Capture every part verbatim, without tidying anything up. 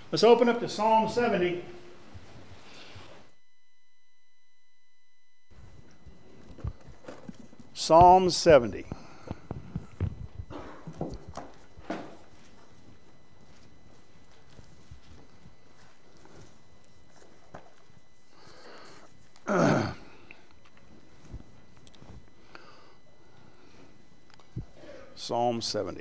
Let's open up to Psalm seventy. Psalm seventy. Psalm seventy.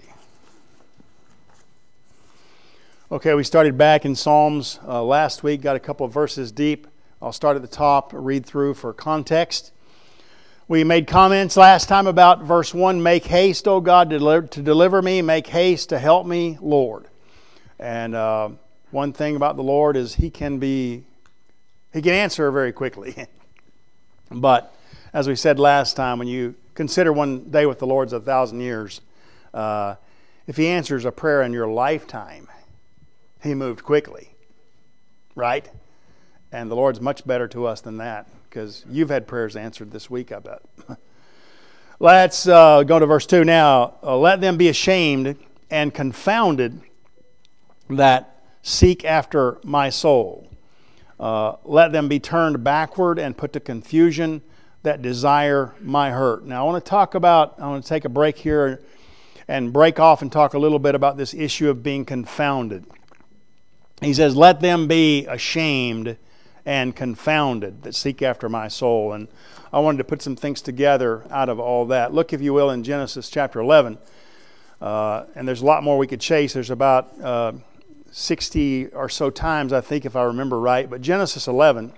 Okay, we started back in Psalms uh, last week, got a couple of verses deep. I'll start at the top, read through for context. We made comments last time about verse one, make haste, O God, to deliver, to deliver me, make haste to help me, Lord. And uh, one thing about the Lord is He can be, He can answer very quickly. But as we said last time, when you consider one day with the Lord's a thousand years, uh, if He answers a prayer in your lifetime, He moved quickly, right? And the Lord's much better to us than that, because you've had prayers answered this week, I bet. Let's uh, go to verse two now. Uh, Let them be ashamed and confounded that seek after my soul. Uh, let them be turned backward and put to confusion that desire my hurt. Now, I want to talk about, I want to take a break here and break off and talk a little bit about this issue of being confounded. He says, let them be ashamed and confounded that seek after my soul. And I wanted to put some things together out of all that. Look, if you will, in Genesis chapter eleven. Uh, and there's a lot more we could chase. There's about uh, sixty or so times, I think, if I remember right. But Genesis eleven.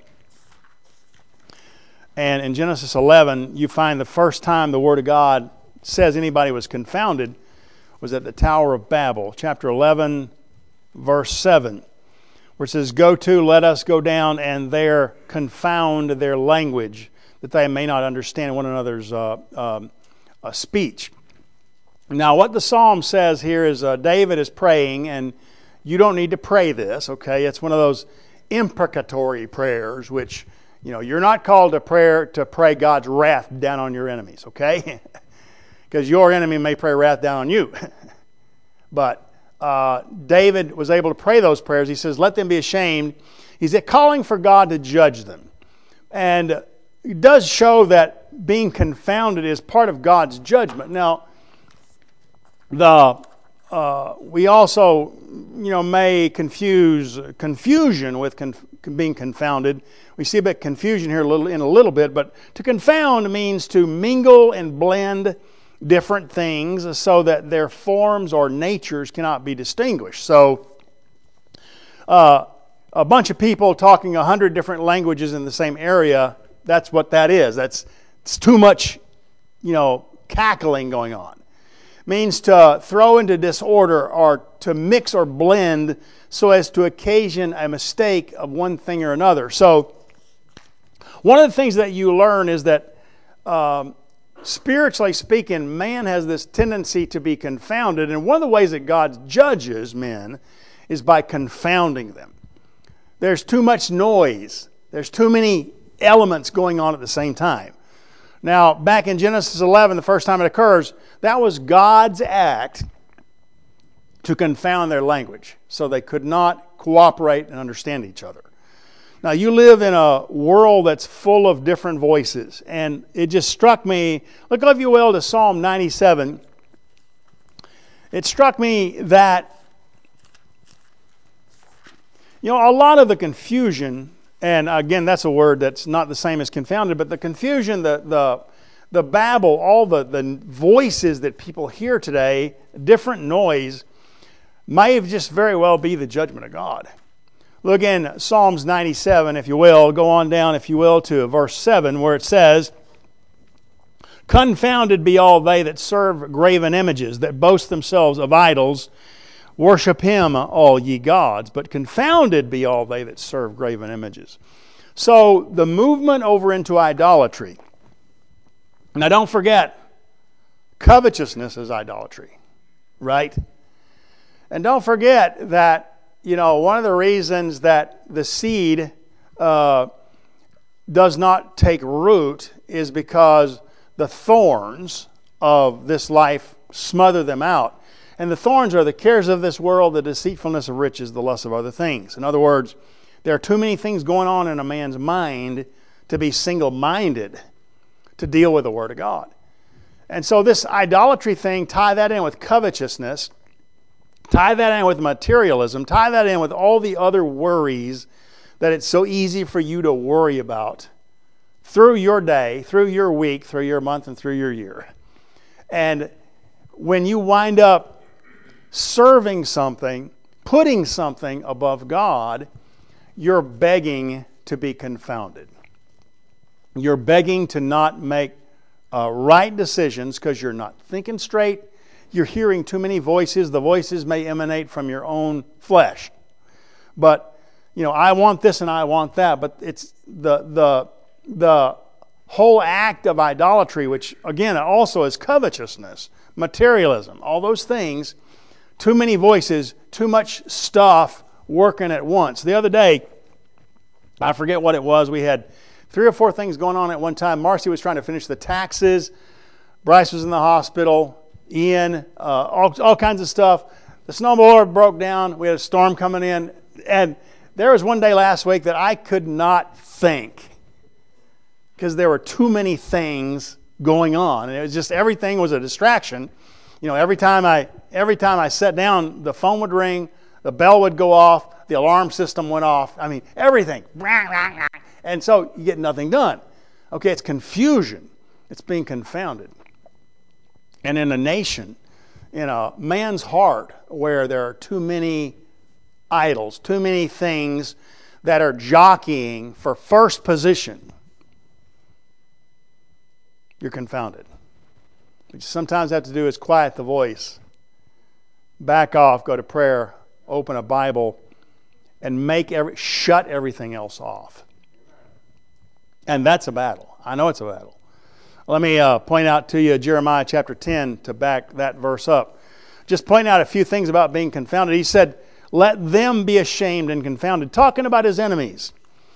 And in Genesis eleven, you find the first time the Word of God says anybody was confounded was at the Tower of Babel. Chapter eleven, verse seven. Where it says, go to, let us go down, and there confound their language, that they may not understand one another's uh, um, uh, speech. Now, what the psalm says here is uh, David is praying, and you don't need to pray this, okay? It's one of those imprecatory prayers, which, you know, you're not called to prayer to pray God's wrath down on your enemies, okay? Because your enemy may pray wrath down on you. But Uh, David was able to pray those prayers. He says, let them be ashamed. He's calling for God to judge them. And it does show that being confounded is part of God's judgment. Now, the uh, we also, you know, may confuse confusion with conf- being confounded. We see a bit of confusion here a little, in a little bit, but to confound means to mingle and blend different things so that their forms or natures cannot be distinguished. So uh, a bunch of people talking a hundred different languages in the same area, that's what that is. That's it's too much, you know, cackling going on. Means to throw into disorder or to mix or blend so as to occasion a mistake of one thing or another. So one of the things that you learn is that um, spiritually speaking, man has this tendency to be confounded, and one of the ways that God judges men is by confounding them. There's too much noise. There's too many elements going on at the same time. Now, back in Genesis eleven, the first time it occurs, that was God's act to confound their language, so they could not cooperate and understand each other. Now, you live in a world that's full of different voices, and it just struck me, look, if you will, to Psalm ninety-seven. It struck me that, you know, a lot of the confusion, and again, that's a word that's not the same as confounded, but the confusion, the the, the babble, all the, the voices that people hear today, different noise, may have just very well be the judgment of God. Look in Psalms ninety-seven, if you will. Go on down, if you will, to verse seven, where it says, confounded be all they that serve graven images, that boast themselves of idols. Worship Him, all ye gods. But confounded be all they that serve graven images. So, the movement over into idolatry. Now, don't forget, covetousness is idolatry, right? And don't forget that, you know, one of the reasons that the seed uh, does not take root is because the thorns of this life smother them out. And the thorns are the cares of this world, the deceitfulness of riches, the lust of other things. In other words, there are too many things going on in a man's mind to be single-minded to deal with the Word of God. And so this idolatry thing, tie that in with covetousness, tie that in with materialism, tie that in with all the other worries that it's so easy for you to worry about through your day, through your week, through your month, and through your year. And when you wind up serving something, putting something above God, you're begging to be confounded. You're begging to not make uh, right decisions because you're not thinking straight. You're hearing too many voices. The voices may emanate from your own flesh. But, you know, I want this and I want that. But it's the the the whole act of idolatry, which, again, also is covetousness, materialism, all those things. Too many voices, too much stuff working at once. The other day, I forget what it was. We had three or four things going on at one time. Marcy was trying to finish the taxes. Bryce was in the hospital. Ian, uh, all, all kinds of stuff. The snowblower broke down. We had a storm coming in. And there was one day last week that I could not think because there were too many things going on. And it was just, everything was a distraction. You know, every time I every time I sat down, the phone would ring, the bell would go off, the alarm system went off. I mean, everything. And so you get nothing done. Okay, it's confusion. It's being confounded. And in a nation, in a man's heart, where there are too many idols, too many things that are jockeying for first position, you're confounded. What you sometimes have to do is quiet the voice, back off, go to prayer, open a Bible, and make every shut everything else off. And that's a battle. I know it's a battle. Let me uh, point out to you Jeremiah chapter ten to back that verse up. Just point out a few things about being confounded. He said, "Let them be ashamed and confounded," talking about his enemies.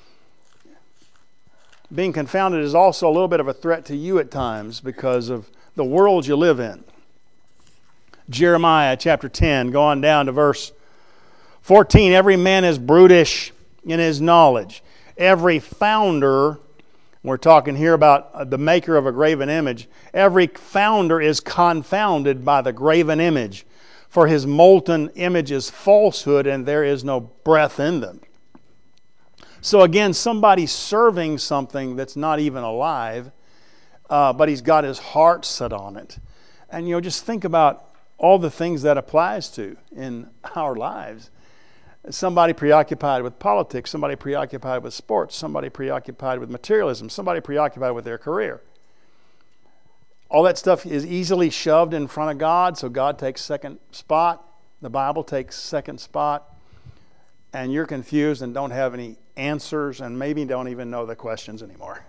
Being confounded is also a little bit of a threat to you at times because of the world you live in. Jeremiah chapter ten, go on down to verse fourteen. "Every man is brutish in his knowledge. Every founder," we're talking here about the maker of a graven image, "every founder is confounded by the graven image, for his molten image is falsehood, and there is no breath in them." So again, somebody's serving something that's not even alive, uh, but he's got his heart set on it. And, you know, just think about all the things that applies to in our lives. Somebody preoccupied with politics, somebody preoccupied with sports, somebody preoccupied with materialism, somebody preoccupied with their career. All that stuff is easily shoved in front of God, so God takes second spot. The Bible takes second spot. And you're confused and don't have any answers and maybe don't even know the questions anymore.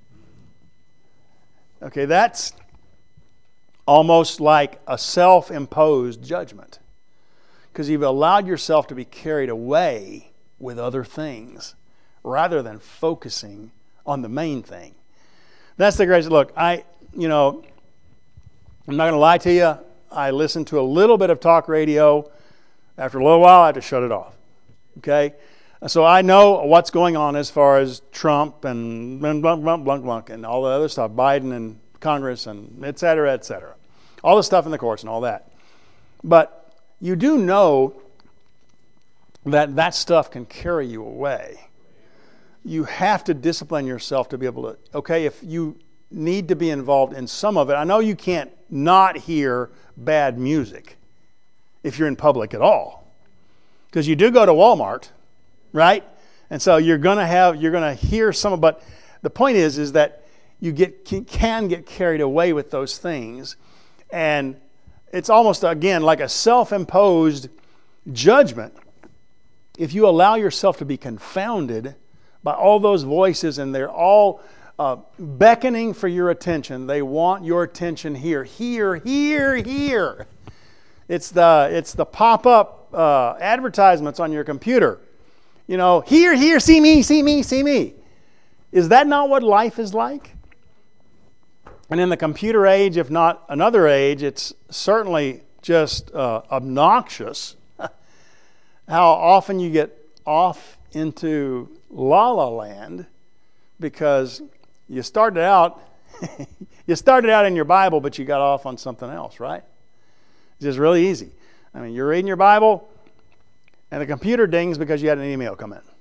Okay, that's almost like a self-imposed judgment, because you've allowed yourself to be carried away with other things rather than focusing on the main thing. That's the greatest. Look, I, you know, I'm not going to lie to you. I listened to a little bit of talk radio. After a little while, I had to shut it off. Okay? So I know what's going on as far as Trump and blank, blank, blank, blank, and all the other stuff, Biden and Congress and et cetera, et cetera. All the stuff in the courts and all that. But you do know that that stuff can carry you away. You have to discipline yourself to be able to, okay, if you need to be involved in some of it, I know you can't not hear bad music if you're in public at all. Because you do go to Walmart, right? And so you're going to have, you're going to hear some of, but the point is, is that you get can get carried away with those things. And it's almost, again, like a self-imposed judgment. If you allow yourself to be confounded by all those voices, and they're all uh, beckoning for your attention. They want your attention here, here, here, here. It's the it's the pop-up uh, advertisements on your computer. You know, here, here, see me, see me, see me. Is that not what life is like? And in the computer age, if not another age, it's certainly just uh, obnoxious how often you get off into la la land because you started out you started out in your Bible, but you got off on something else, right? It's just really easy. I mean, you're reading your Bible, and the computer dings because you had an email come in.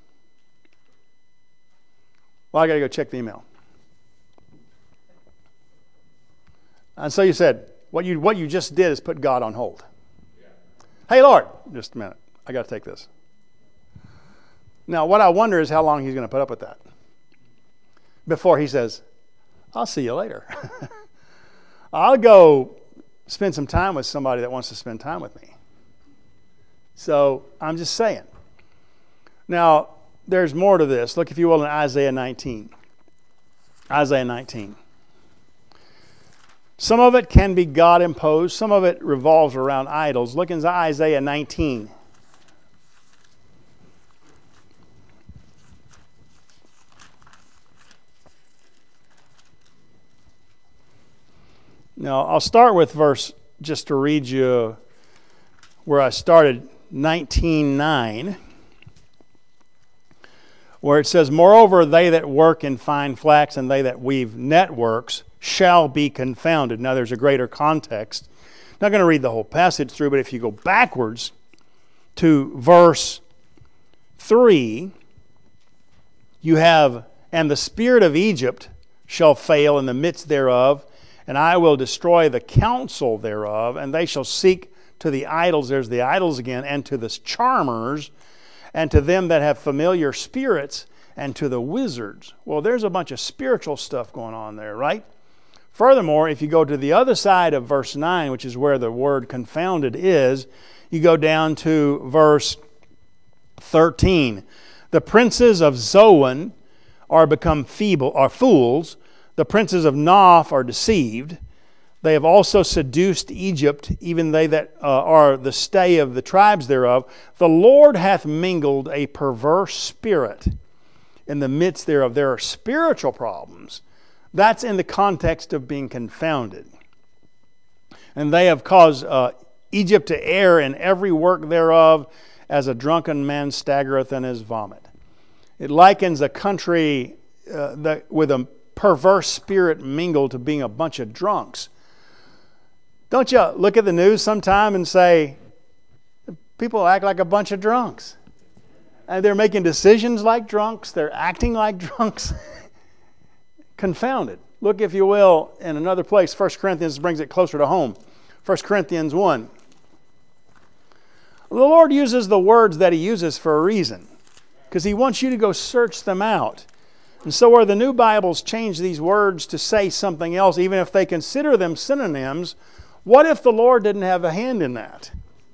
Well, I got to go check the email. And so you said, what you what you just did is put God on hold. Yeah. Hey, Lord, just a minute. I got to take this. Now, what I wonder is how long he's going to put up with that before he says, I'll see you later. I'll go spend some time with somebody that wants to spend time with me. So I'm just saying. Now, there's more to this. Look, if you will, in Isaiah nineteen. Isaiah nineteen. Some of it can be God imposed. Some of it revolves around idols. Look in Isaiah nineteen. Now, I'll start with verse, just to read you where I started, nineteen nine, where it says, Moreover, they that work in fine flax and they that weave networks shall be confounded. Now, there's a greater context. I'm not going to read the whole passage through, but if you go backwards to verse three, you have, And the spirit of Egypt shall fail in the midst thereof, and I will destroy the counsel thereof, and they shall seek to the idols, there's the idols again, and to the charmers, and to them that have familiar spirits, and to the wizards. Well, there's a bunch of spiritual stuff going on there, right? Furthermore, if you go to the other side of verse nine, which is where the word confounded is, you go down to verse thirteen. The princes of Zoan are become feeble, are fools. The princes of Noph are deceived. They have also seduced Egypt, even they that uh, are the stay of the tribes thereof. The Lord hath mingled a perverse spirit in the midst thereof. There are spiritual problems. That's in the context of being confounded. And they have caused uh, Egypt to err in every work thereof, as a drunken man staggereth in his vomit. It likens a country uh, that, with a perverse spirit mingled to being a bunch of drunks. Don't you look at the news sometime and say, people act like a bunch of drunks. And they're making decisions like drunks. They're acting like drunks. Confounded. Look, if you will, in another place. First Corinthians brings it closer to home. First Corinthians one. The Lord uses the words that He uses for a reason, because He wants you to go search them out. And so where the new Bibles change these words to say something else, even if they consider them synonyms, what if the Lord didn't have a hand in that?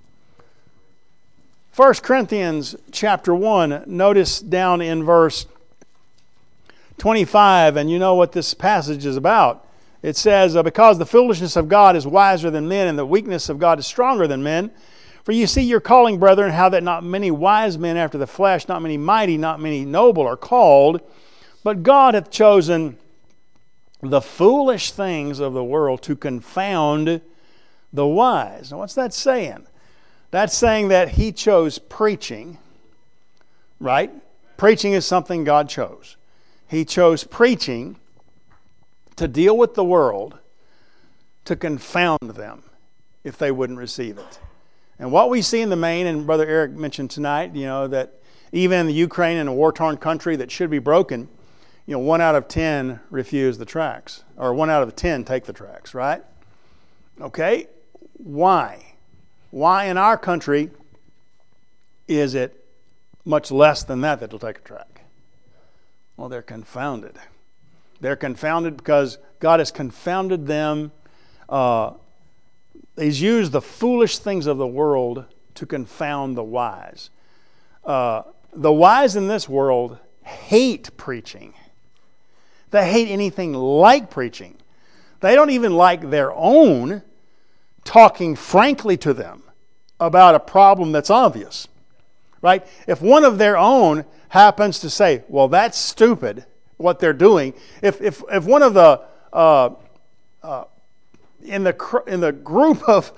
First Corinthians chapter one, notice down in verse twenty-five, and you know what this passage is about. It says, Because the foolishness of God is wiser than men, and the weakness of God is stronger than men. For you see your calling, brethren, how that not many wise men after the flesh, not many mighty, not many noble are called, but God hath chosen the foolish things of the world to confound the wise. Now, what's that saying? That's saying that He chose preaching, right? Preaching is something God chose. He chose preaching to deal with the world, to confound them if they wouldn't receive it. And what we see in the main, and Brother Eric mentioned tonight, you know, that even in the Ukraine, in a war-torn country that should be broken, you know, one out of ten refuse the tracts, or one out of ten take the tracts, right? Okay, why? Why in our country is it much less than that that will take a tract? Well, they're confounded. They're confounded because God has confounded them. Uh, he's used the foolish things of the world to confound the wise. Uh, the wise in this world hate preaching. They hate anything like preaching. They don't even like their own talking frankly to them about a problem that's obvious. Right? If one of their own happens to say, well, that's stupid, what they're doing. If if, if one of the, uh, uh, in the in the group of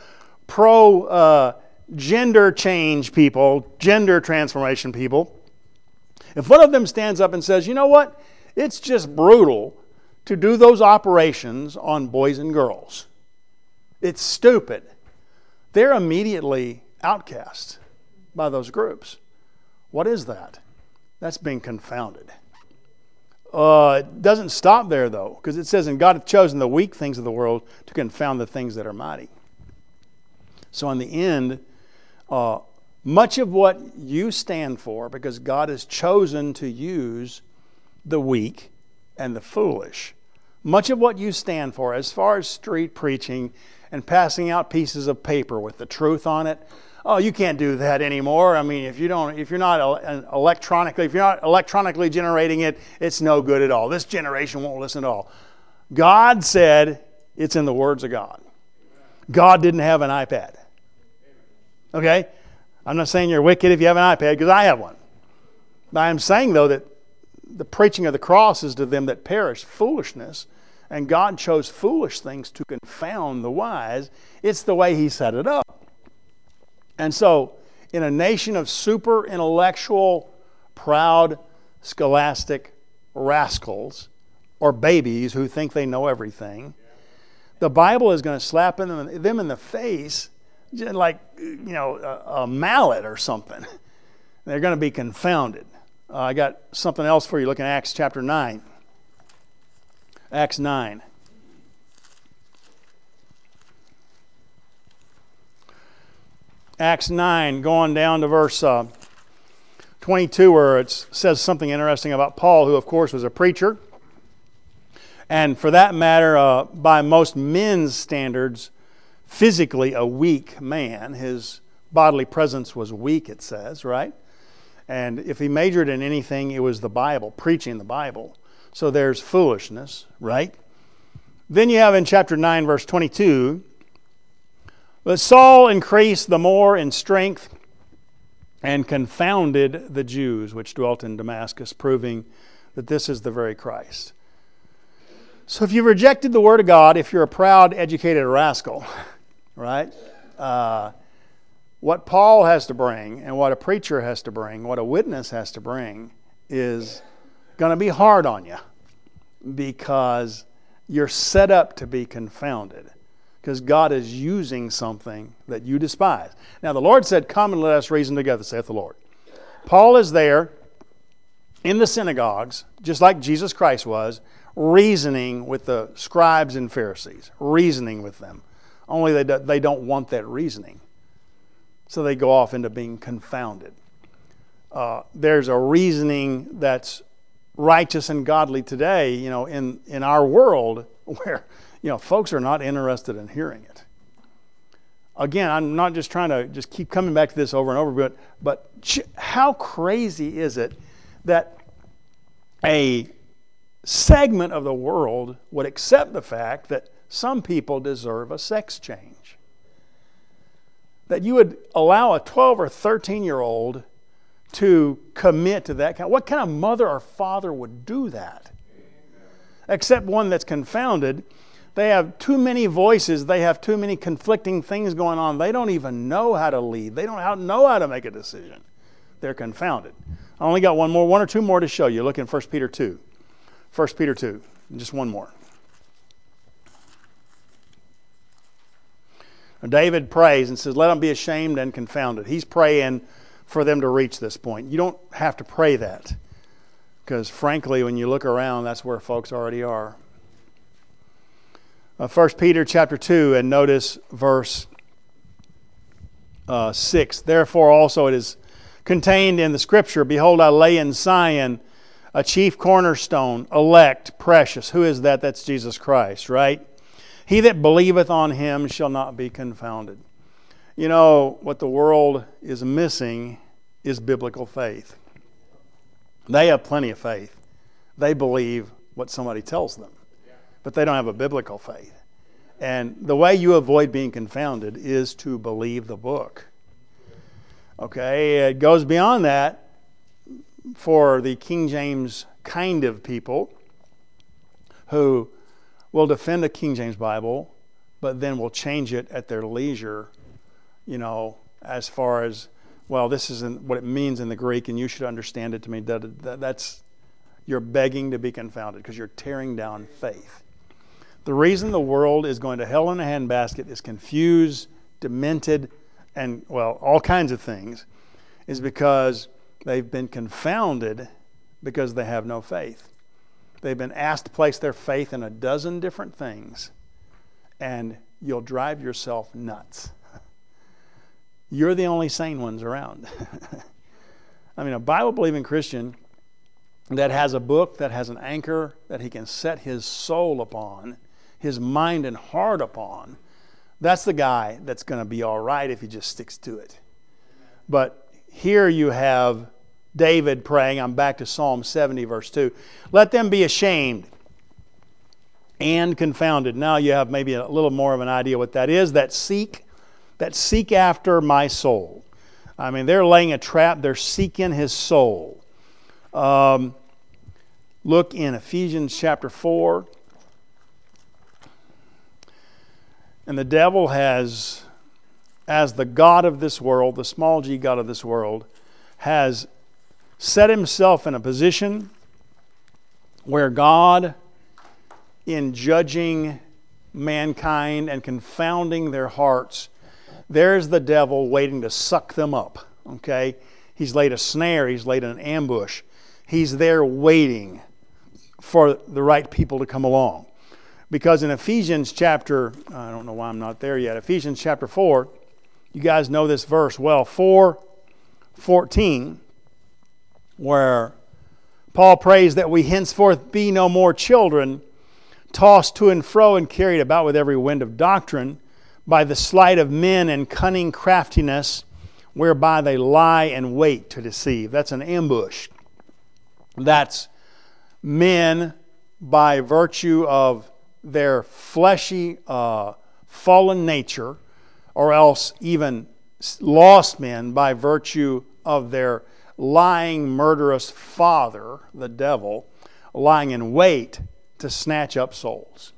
pro uh, gender change people, gender transformation people, if one of them stands up and says, you know what, it's just brutal to do those operations on boys and girls. It's stupid. They're immediately outcast by those groups. What is that? That's being confounded. Uh, it doesn't stop there, though, because it says, and God hath chosen the weak things of the world to confound the things that are mighty. So in the end, uh, much of what you stand for, because God has chosen to use the weak and the foolish, much of what you stand for as far as street preaching and passing out pieces of paper with the truth on it, oh, you can't do that anymore. I mean, if you don't, if you're not electronically, if you're not electronically generating it, it's no good at all. This generation won't listen at all. God said it's in the words of God. God didn't have an iPad. Okay? I'm not saying you're wicked if you have an iPad, because I have one. But I am saying, though, that the preaching of the cross is to them that perish foolishness, and God chose foolish things to confound the wise. It's the way He set it up. And so, in a nation of super intellectual, proud, scholastic rascals, or babies who think they know everything, the Bible is going to slap them, them in the face like, you know, a, a mallet or something. They're going to be confounded. Uh, I got something else for you. Look in Acts chapter nine. Acts nine. Acts nine, going down to verse uh, twenty-two, where it says something interesting about Paul, who, of course, was a preacher. And for that matter, uh, by most men's standards, physically a weak man. His bodily presence was weak, it says, right? And if he majored in anything, it was the Bible, preaching the Bible. So there's foolishness, right? Then you have in chapter nine, verse twenty-two, but Saul increased the more in strength and confounded the Jews which dwelt in Damascus, proving that this is the very Christ. So if you've rejected the Word of God, if you're a proud, educated rascal, right? Uh, what Paul has to bring and what a preacher has to bring, what a witness has to bring, is going to be hard on you, because you're set up to be confounded, because God is using something that you despise. Now the Lord said, come and let us reason together, saith the Lord. Paul is there in the synagogues, just like Jesus Christ was, reasoning with the scribes and Pharisees, reasoning with them. Only they, do, they don't want that reasoning. So they go off into being confounded. Uh, there's a reasoning that's righteous and godly today, you know, in, in our world, where, you know, folks are not interested in hearing it. Again, I'm not just trying to just keep coming back to this over and over, but, but ch- how crazy is it that a segment of the world would accept the fact that some people deserve a sex change? That you would allow a twelve or thirteen year old to commit to that kind. What kind of mother or father would do that? Except one that's confounded. They have too many voices. They have too many conflicting things going on. They don't even know how to lead. They don't know how to make a decision. They're confounded. I only got one more, one or two more to show you. Look in First Peter two. First Peter two. Just one more. David prays and says, let them be ashamed and confounded. He's praying for them to reach this point. You don't have to pray that, because frankly, when you look around, that's where folks already are. Uh, First Peter chapter two, and notice verse uh, six. Therefore also it is contained in the Scripture, behold, I lay in Zion a chief cornerstone, elect, precious. Who is that? That's Jesus Christ, right? He that believeth on Him shall not be confounded. You know, what the world is missing is biblical faith. They have plenty of faith. They believe what somebody tells them. But they don't have a biblical faith. And the way you avoid being confounded is to believe the book. Okay, it goes beyond that for the King James kind of people who will defend a King James Bible, but then will change it at their leisure you know, as far as, well, this isn't what it means in the Greek and you should understand it to me. That, that, that's, you're begging to be confounded because you're tearing down faith. The reason the world is going to hell in a handbasket is confused, demented, and, well, all kinds of things, is because they've been confounded because they have no faith. They've been asked to place their faith in a dozen different things, and you'll drive yourself nuts. You're the only sane ones around. I mean, a Bible-believing Christian that has a book, that has an anchor, that he can set his soul upon, his mind and heart upon, that's the guy that's going to be all right if he just sticks to it. But here you have David praying. I'm back to Psalm seventy, verse two. Let them be ashamed and confounded. Now you have maybe a little more of an idea what that is. That seek, that seek after my soul. I mean, they're laying a trap. They're seeking his soul. Um, look in Ephesians chapter four. And the devil has, as the god of this world, the small g god of this world, has set himself in a position where God, in judging mankind and confounding their hearts, there's the devil waiting to suck them up. Okay? He's laid a snare. He's laid an ambush. He's there waiting for the right people to come along. Because in Ephesians chapter, I don't know why I'm not there yet, Ephesians chapter four, you guys know this verse well, four fourteen, where Paul prays that we henceforth be no more children, tossed to and fro and carried about with every wind of doctrine, by the sleight of men and cunning craftiness, whereby they lie and wait to deceive. That's an ambush. That's men by virtue of their fleshy, uh, fallen nature, or else even lost men by virtue of their lying, murderous father, the devil, lying in wait to snatch up souls.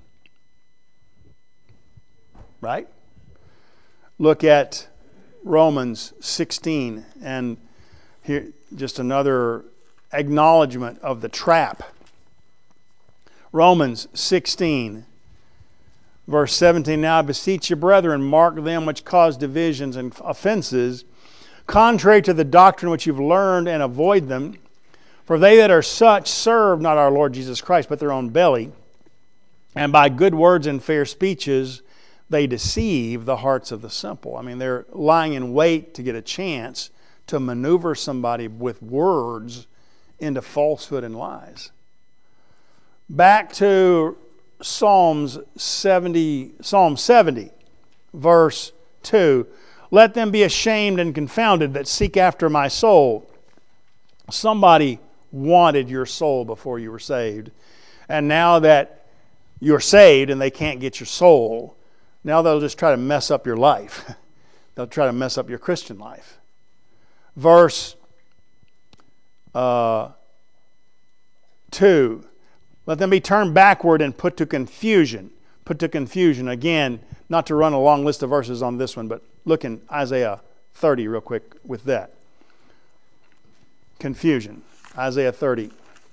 Right? Look at Romans sixteen, and here just another acknowledgement of the trap. Romans sixteen, verse seventeen, Now I beseech you, brethren, mark them which cause divisions and offenses, contrary to the doctrine which you've learned, and avoid them. For they that are such serve not our Lord Jesus Christ, but their own belly, and by good words and fair speeches they deceive the hearts of the simple. I mean, they're lying in wait to get a chance to maneuver somebody with words into falsehood and lies. Back to Psalms seventy, Psalm seventy, verse two. Let them be ashamed and confounded that seek after my soul. Somebody wanted your soul before you were saved. And now that you're saved and they can't get your soul, now they'll just try to mess up your life. They'll try to mess up your Christian life. Verse uh, two. Let them be turned backward and put to confusion. Put to confusion. Again, not to run a long list of verses on this one, but look in Isaiah thirty real quick with that. Confusion. Isaiah thirty.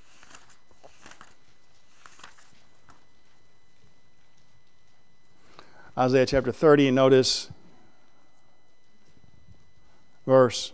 Isaiah chapter thirty, and notice verse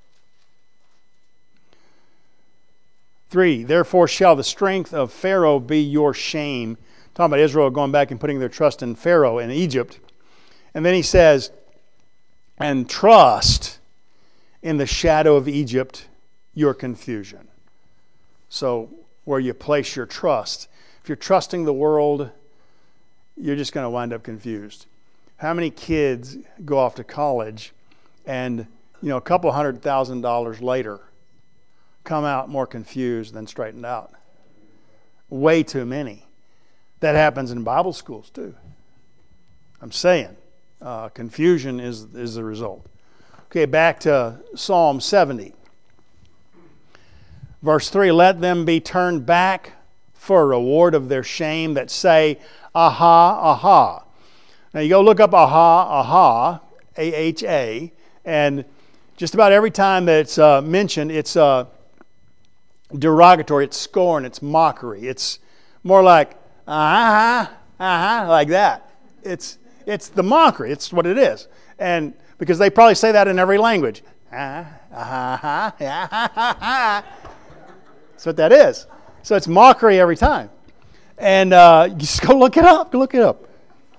three. Therefore shall the strength of Pharaoh be your shame. Talking about Israel going back and putting their trust in Pharaoh in Egypt. And then he says, and trust in the shadow of Egypt your confusion. So where you place your trust. If you're trusting the world, you're just going to wind up confused. How many kids go off to college and, you know, a couple hundred thousand dollars later come out more confused than straightened out? Way too many. That happens in Bible schools too. I'm saying uh, confusion is, is the result. Okay, back to Psalm seventy. Verse three, let them be turned back for a reward of their shame that say, aha, aha. Now you go look up aha, aha, A H A. And just about every time that it's uh, mentioned, it's uh, derogatory, it's scorn, it's mockery. It's more like, uh-huh, uh-huh, like that. It's it's the mockery. It's what it is. And because they probably say that in every language. Uh-huh, uh-huh, uh-huh. That's what that is. So it's mockery every time. And uh, just go look it up. Go look it up.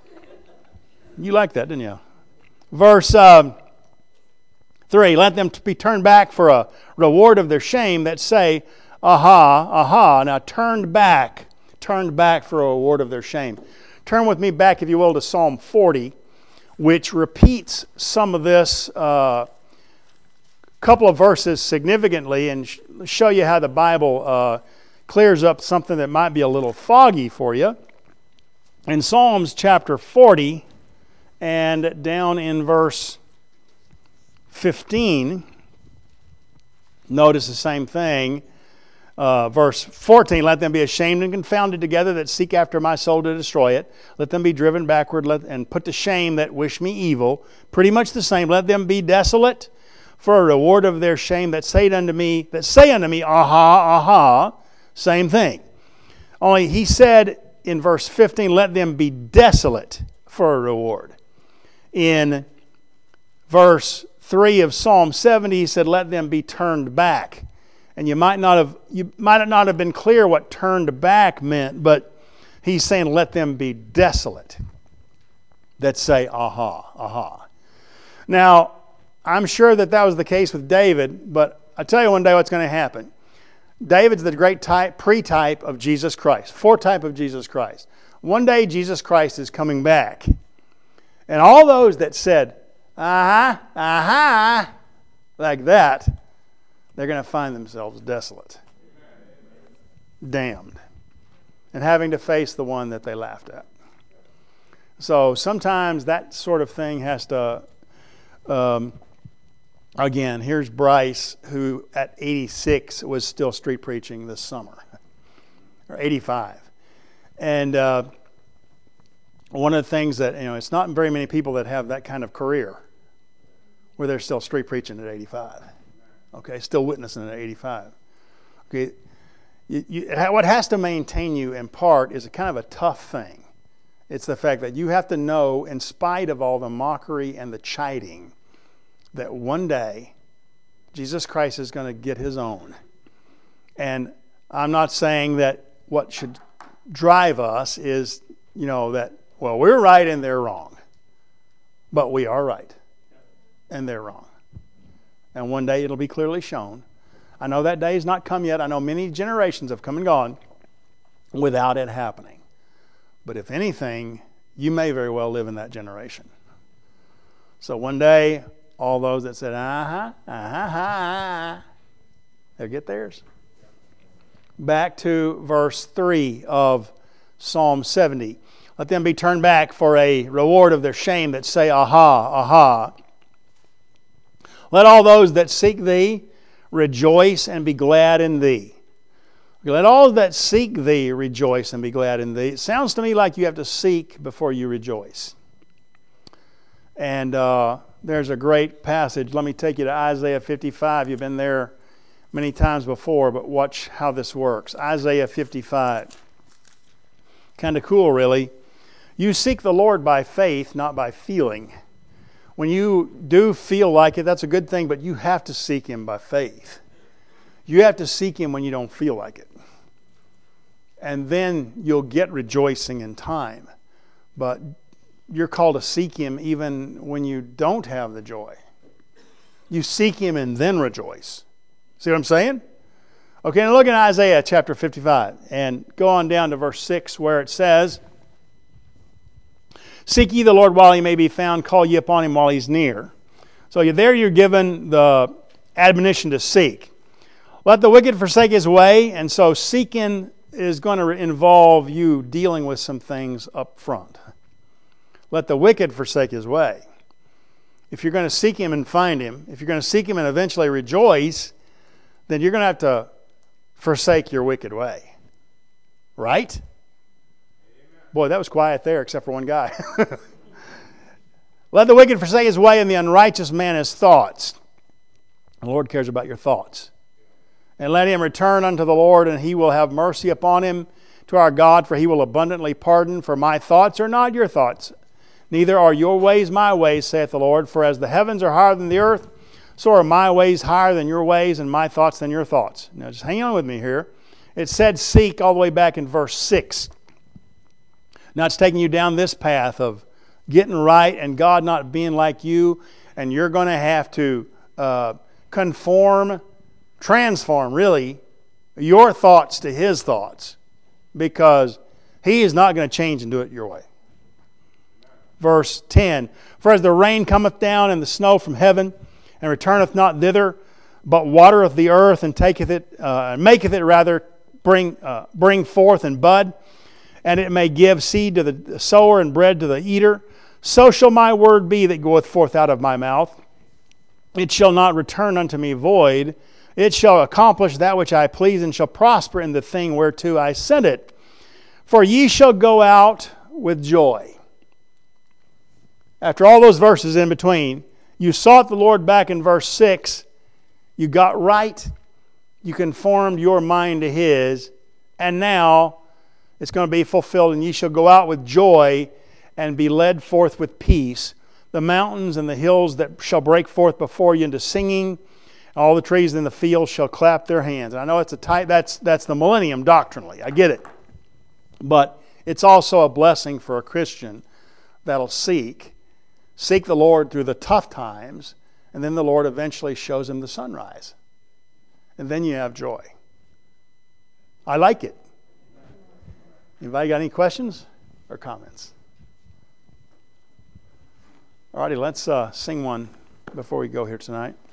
You like that, didn't you? Verse um, three, let them be turned back for a reward of their shame that say, aha, aha. Now turned back, turned back for a reward of their shame. Turn with me back, if you will, to Psalm forty, which repeats some of this uh, couple of verses significantly and sh- show you how the Bible uh, clears up something that might be a little foggy for you. In Psalms chapter forty, and down in verse fifteen, notice the same thing. Uh, verse fourteen, let them be ashamed and confounded together that seek after my soul to destroy it. Let them be driven backward let, and put to shame that wish me evil. Pretty much the same. Let them be desolate for a reward of their shame that say unto me, that say unto me, aha, aha. Same thing. Only he said in verse fifteen, let them be desolate for a reward. In verse three of Psalm seventy, he said, let them be turned back. And you might not have you might not have been clear what turned back meant, but he's saying let them be desolate. That say, aha, aha. Now, I'm sure that that was the case with David, but I'll tell you one day what's going to happen. David's the great type, pre-type of Jesus Christ, foretype of Jesus Christ. One day Jesus Christ is coming back. And all those that said, uh-huh, uh-huh, like that, they're going to find themselves desolate, damned, and having to face the one that they laughed at. So sometimes that sort of thing has to, um, again, here's Bryce, who at eighty-six was still street preaching this summer, or eighty-five. And uh, one of the things that, you know, it's not very many people that have that kind of career where they're still street preaching at eighty-five. Okay, still witnessing at eighty-five. Okay, you, you, what has to maintain you in part is a kind of a tough thing. It's the fact that you have to know, in spite of all the mockery and the chiding, that one day Jesus Christ is going to get his own. And I'm not saying that what should drive us is, you know, that, well, we're right and they're wrong. But we are right and they're wrong. And one day it'll be clearly shown. I know that day has not come yet. I know many generations have come and gone without it happening. But if anything, you may very well live in that generation. So one day, all those that said, uh-huh, uh-huh, uh-huh, they'll get theirs. Back to verse three of Psalm seventy. Let them be turned back for a reward of their shame that say, aha, aha. Let all those that seek thee rejoice and be glad in thee. Let all that seek thee rejoice and be glad in thee. It sounds to me like you have to seek before you rejoice. And uh, there's a great passage. Let me take you to Isaiah fifty-five. You've been there many times before, but watch how this works. Isaiah fifty-five. Kind of cool, really. You seek the Lord by faith, not by feeling. When you do feel like it, that's a good thing, but you have to seek Him by faith. You have to seek Him when you don't feel like it. And then you'll get rejoicing in time. But you're called to seek Him even when you don't have the joy. You seek Him and then rejoice. See what I'm saying? Okay, now look at Isaiah chapter fifty-five and go on down to verse six where it says, seek ye the Lord while He may be found, call ye upon Him while He's near. So there you're given the admonition to seek. Let the wicked forsake his way, and so seeking is going to involve you dealing with some things up front. Let the wicked forsake his way. If you're going to seek Him and find Him, if you're going to seek Him and eventually rejoice, then you're going to have to forsake your wicked way. Right? Boy, that was quiet there except for one guy. Let the wicked forsake his way and the unrighteous man his thoughts. The Lord cares about your thoughts. And let him return unto the Lord, and he will have mercy upon him, to our God, for he will abundantly pardon. For my thoughts are not your thoughts, neither are your ways my ways, saith the Lord. For as the heavens are higher than the earth, so are my ways higher than your ways, and my thoughts than your thoughts. Now just hang on with me here. It said seek all the way back in verse six. Now it's taking you down this path of getting right and God not being like you, and you're going to have to uh, conform, transform really, your thoughts to His thoughts, because He is not going to change and do it your way. Verse ten, for as the rain cometh down and the snow from heaven, and returneth not thither, but watereth the earth, and taketh it, uh, and maketh it rather bring uh, bring forth and bud, and it may give seed to the sower and bread to the eater, so shall my word be that goeth forth out of my mouth. It shall not return unto me void. It shall accomplish that which I please, and shall prosper in the thing whereto I sent it. For ye shall go out with joy. After all those verses in between, you sought the Lord back in verse six. You got right. You conformed your mind to His. And now it's going to be fulfilled. And ye shall go out with joy and be led forth with peace. The mountains and the hills that shall break forth before you into singing. All the trees in the field shall clap their hands. And I know it's a tight, that's, that's the millennium doctrinally. I get it. But it's also a blessing for a Christian that'll seek. Seek the Lord through the tough times, and then the Lord eventually shows him the sunrise. And then you have joy. I like it. Anybody got any questions or comments? All righty, let's uh, sing one before we go here tonight.